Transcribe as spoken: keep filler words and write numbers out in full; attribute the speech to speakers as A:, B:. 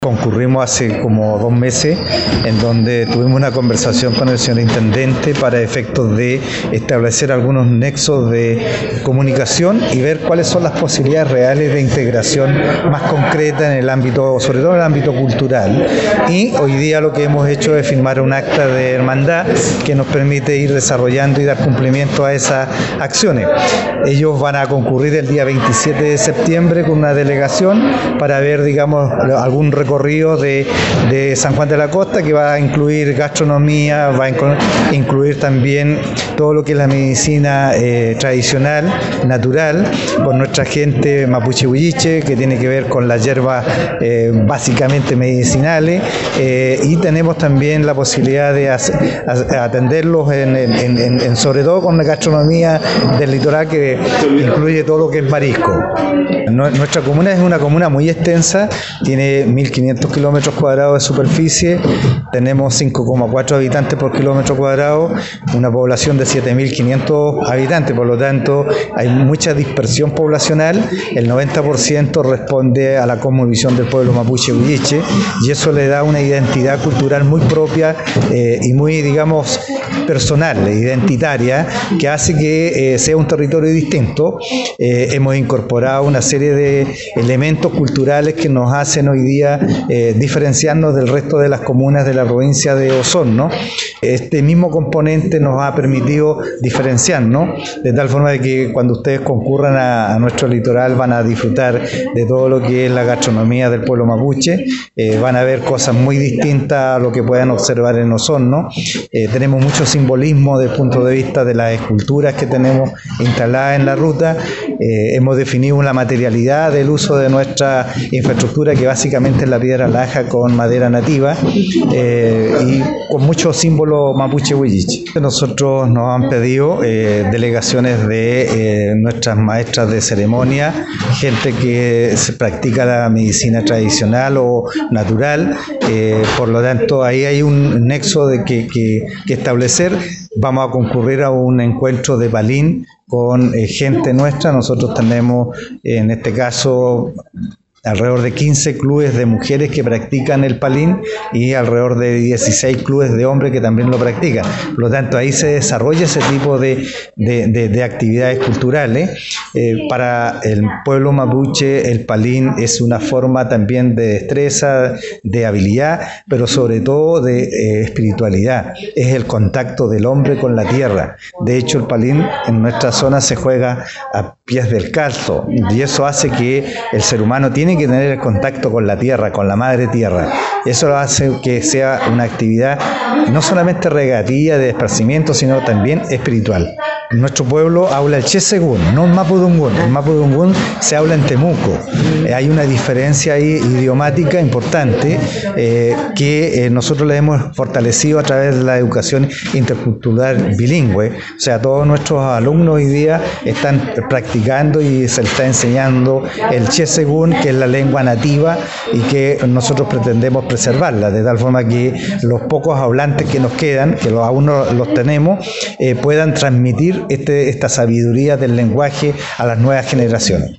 A: Concurrimos hace como dos meses en donde tuvimos una conversación con el señor intendente para efectos de establecer algunos nexos de comunicación y ver cuáles son las posibilidades reales de integración más concreta en el ámbito, sobre todo en el ámbito cultural. Y hoy día lo que hemos hecho es firmar un acta de hermandad que nos permite ir desarrollando y dar cumplimiento a esas acciones. Ellos van a concurrir el día veintisiete de septiembre con una delegación para ver, digamos, algún recorrido recorrido de, de San Juan de la Costa, que va a incluir gastronomía, va a incluir también todo lo que es la medicina eh, tradicional, natural, con nuestra gente mapuche huilliche, que tiene que ver con las hierbas eh, básicamente medicinales, eh, y tenemos también la posibilidad de hacer, atenderlos en, en, en, en, sobre todo con la gastronomía del litoral, que incluye todo lo que es marisco. Nuestra comuna es una comuna muy extensa, tiene mil quinientos kilómetros cuadrados de superficie, tenemos cinco coma cuatro habitantes por kilómetro cuadrado, una población de siete mil quinientos habitantes, por lo tanto hay mucha dispersión poblacional. El noventa por ciento responde a la cosmovisión del pueblo mapuche huilliche y eso le da una identidad cultural muy propia eh, y muy, digamos, personal, identitaria, que hace que eh, sea un territorio distinto. Eh, hemos incorporado una serie de elementos culturales que nos hacen hoy día eh, diferenciarnos del resto de las comunas de la provincia de Osorno. Este mismo componente nos ha permitido diferenciarnos, de tal forma de que cuando ustedes concurran a, a nuestro litoral van a disfrutar de todo lo que es la gastronomía del pueblo mapuche, eh, van a ver cosas muy distintas a lo que puedan observar en Osorno. Eh, tenemos mucho simbolismo desde el punto de vista de las esculturas que tenemos instaladas en la ruta. Eh, hemos definido la materialidad del uso de nuestra infraestructura, que básicamente es la piedra laja con madera nativa eh, y con muchos símbolos mapuche huilliche. Nosotros nos han pedido eh, delegaciones de eh, nuestras maestras de ceremonia, gente que se practica la medicina tradicional o natural, eh, por lo tanto ahí hay un nexo de que, que, que establecer. Vamos a concurrir a un encuentro de Palín con eh, gente nuestra. Nosotros tenemos en este caso alrededor de quince clubes de mujeres que practican el palín y alrededor de dieciséis clubes de hombres que también lo practican. Por lo tanto, ahí se desarrolla ese tipo de, de, de, de actividades culturales. Eh, para el pueblo mapuche, el palín es una forma también de destreza, de habilidad, pero sobre todo de eh, espiritualidad. Es el contacto del hombre con la tierra. De hecho, el palín en nuestra zona se juega a pies del calzo y eso hace que el ser humano tiene que tener el contacto con la tierra, con la madre tierra. Eso hace que sea una actividad no solamente recreativa de esparcimiento, sino también espiritual. Nuestro pueblo habla el chesegún, no el mapudungún. El mapudungún se habla en Temuco. Eh, hay una diferencia ahí idiomática importante eh, que eh, nosotros le hemos fortalecido a través de la educación intercultural bilingüe. O sea, todos nuestros alumnos hoy día están practicando y se les está enseñando el chesegún, que es la lengua nativa y que nosotros pretendemos preservarla, de tal forma que los pocos hablantes que nos quedan, que los, aún no los tenemos, eh, puedan transmitir este, esta sabiduría del lenguaje a las nuevas generaciones.